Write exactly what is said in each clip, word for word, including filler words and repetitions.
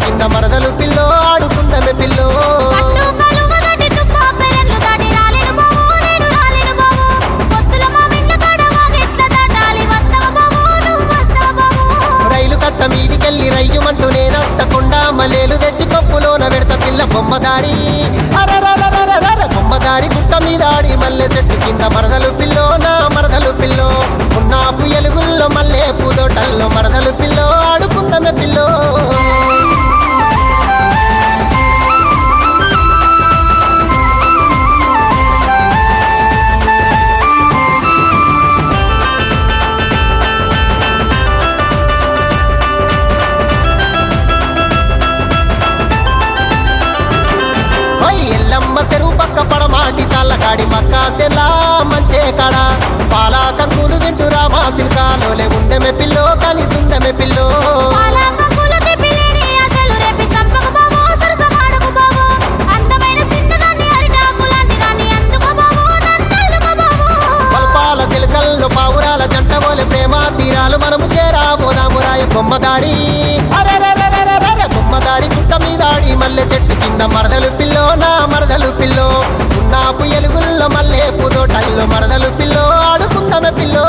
కింద మరదలు పిల్లో ఆడుకుందమే పిల్లో రైలు కట్ట మీదికెళ్ళి రయ్యుమంటూ నేనస్తకుండా మలేలు తెచ్చి కప్పులోన పెడత పిల్ల బొమ్మదారి అరరరరరర బొమ్మదారి గుట్ట మీద ఆడి మల్లె చెట్టు కింద మరదలు పిల్లో నా మరదలు పిల్లో ఉన్నాపు ఎలుగుల్లో మల్లె పూదోటల్లో మరదలు పిల్లో ఆడుకుందమే పిల్లో ఎల్లమ్మ చెరువు పక్క పడమాటి తల్లకాడి మక్క సెల్లా మంచే కాడ పాలా కంకులు తింటూ రామా సిల్కాలోలే ఉందమే పిల్లో కానీ సుందమే పిల్లో పల్పాల సిల్కల్లో పావురాల జంట పోలే ప్రేమ తీరాలు మనము చేరాబోదాము రాయ బొమ్మదారి అరెరెరెరెరెరె బొమ్మదారి గుట్ట మీద ఆడి మల్లె చెట్టు కింద మరదలు పిల్లో నా మరదలు పిల్లో ఉన్నాపు ఎలుగుల్లో మల్లె పూదోటల్లో మరదలు పిల్లో ఆడుకుందమే పిల్లో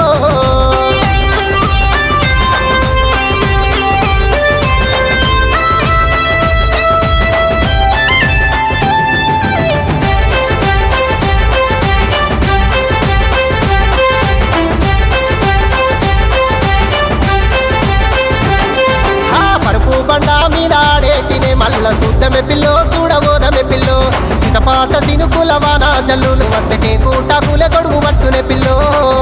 పరుపు బండా మీద ఆడేటినే మల్ల సుద్దమే పిల్లో చూడబోదమే పిల్లో సిటపాట సినుకుల వాన జల్లులు వస్తటే కూటాకులే గొడుగు పట్టునే పిల్లో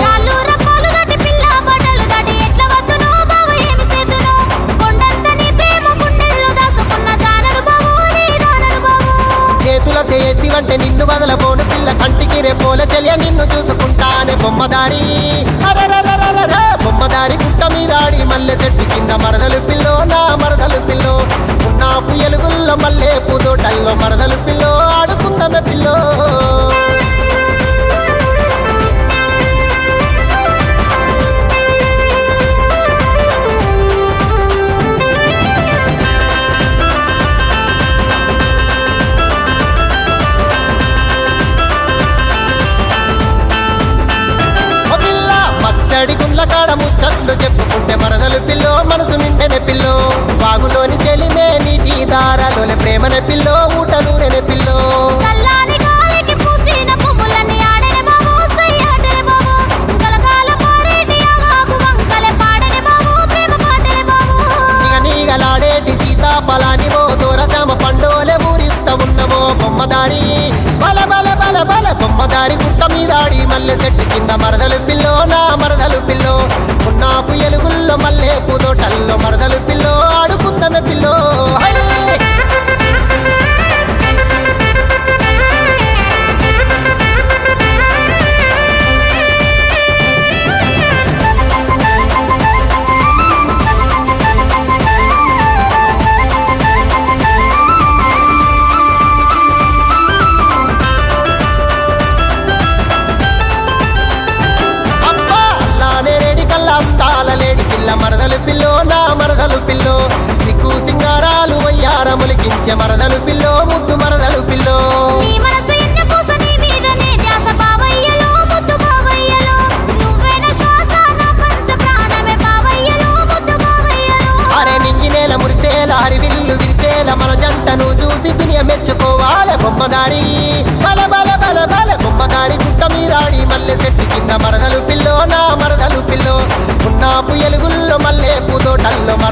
చేతుల చేతి వంటే నిన్ను వదలబోను పిల్ల కంటికి రేపోల చెల్య నిన్ను చూసుకుంటానే బొమ్మదారి అరరరరర బొమ్మదారి గుట్ట మీద ఆడి మల్లె చెట్టు కింద మరదలు పిల్లో నా మరదలు పిల్లో ఉన్నాపు ఎలుగుల్లో మల్లె పూదోటల్లో మరదలు పిల్లో ఆడుకుందమే పిల్లో పచ్చడి గుండ్ల కాడ ముచ్చట్లు చెప్పుకుంటే మరదలు పిల్లో మనసు నిండెనే పిల్లో వాగులోని చెలిమే నీటి దారాలోనే ప్రేమనే పిల్లో ఊటలూరెనే పిల్లో నీగలాడేటి సీతాఫలాని ఓ దూరజామ పండోలే ఊరిస్తా ఉన్నమో బొమ్మదారి బల బల బల బల బొమ్మదారి గుట్ట మీద ఆడి మల్లె చెట్టు కింద మరదలు పిల్లో నా మరదలు పిల్లో ఉన్నాపు ఎలుగుల్లో మల్లె పూదోటల్లో మరదలు పిల్లో ఆడుకుందమే పిల్లో మరదలు పిల్లో నా మరదలు పిల్లో సిగ్గు సింగారాలు వయ్యారములికించే మరదలు పిల్లో ముద్దు మరదలు పిల్లో అరే నింగి నేల మురిసేల హరివిల్లు విరిసేల మన జంటను చూసి దునియ మెచ్చుకోవాలి బొమ్మదారి బల బల బల బల బొమ్మదారి గుట్ట మీరాడి మల్లె చెట్టు కింద మరదలు పిల్లో నా మరదలు పిల్లో ఉన్నాపు ఎలుగుల్లో మల్లె పూదోటల్లో